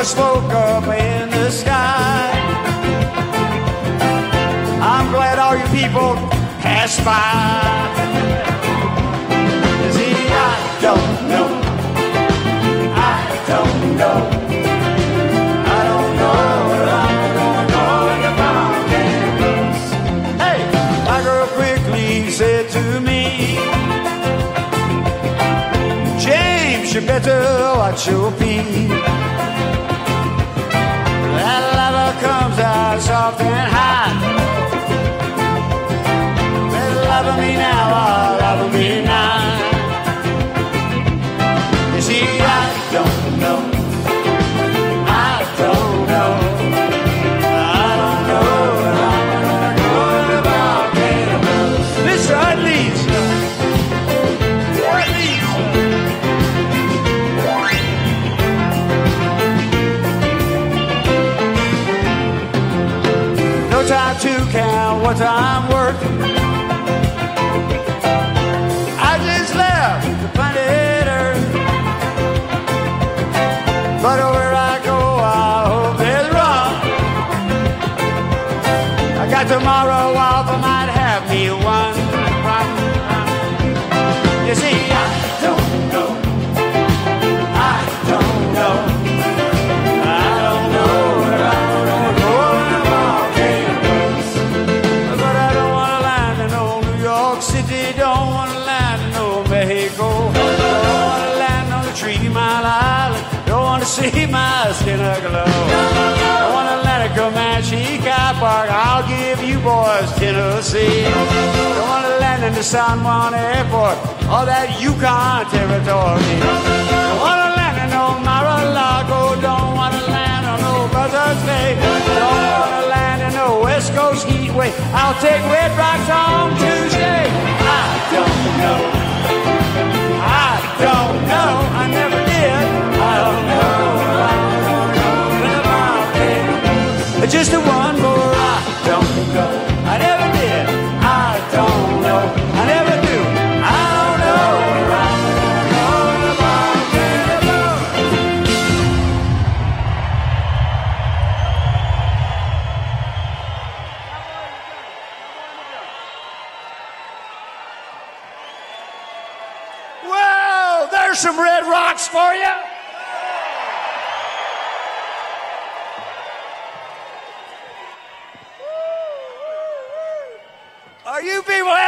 smoke up in the sky. I'm glad all you people passed by. See, I don't know. I don't know. I don't know what I'm going about campus. Hey, my girl quickly said to me, James, you better watch your feet. That lava comes out soft and high. Love me now, oh, love me now. You see, I don't know. I don't know. I don't know what I'm going about campus. Mr. Utley's. No time to count what I'm worth. The planet Earth. But where I go, I hope there's rum. I got tomorrow off, I might have me one. You see, I don't know. I don't know. I don't know where I'm going about campus. But I don't want to land in old New York City. Don't want to land in old Mexico. Don't want to land on the 3 Mile Island. Don't want to see my skin aglow. Don't want to land at Comanche Car Park. I'll give you boys Tennessee. Don't want to land in the San Juan Airport or that Yukon territory. Don't want to land in no Mar-a-Lago. Don't want to land on no Buzzards Bay. Don't want to land in no West Coast Heatway. I'll take Red Rocks on Tuesday. I don't know. I don't know. I never did. I don't know. I don't know. Just a one more. I don't know. I never did. I don't know. I never do. I don't know. I don't know about Well, there's some Red Rocks for you. Are you people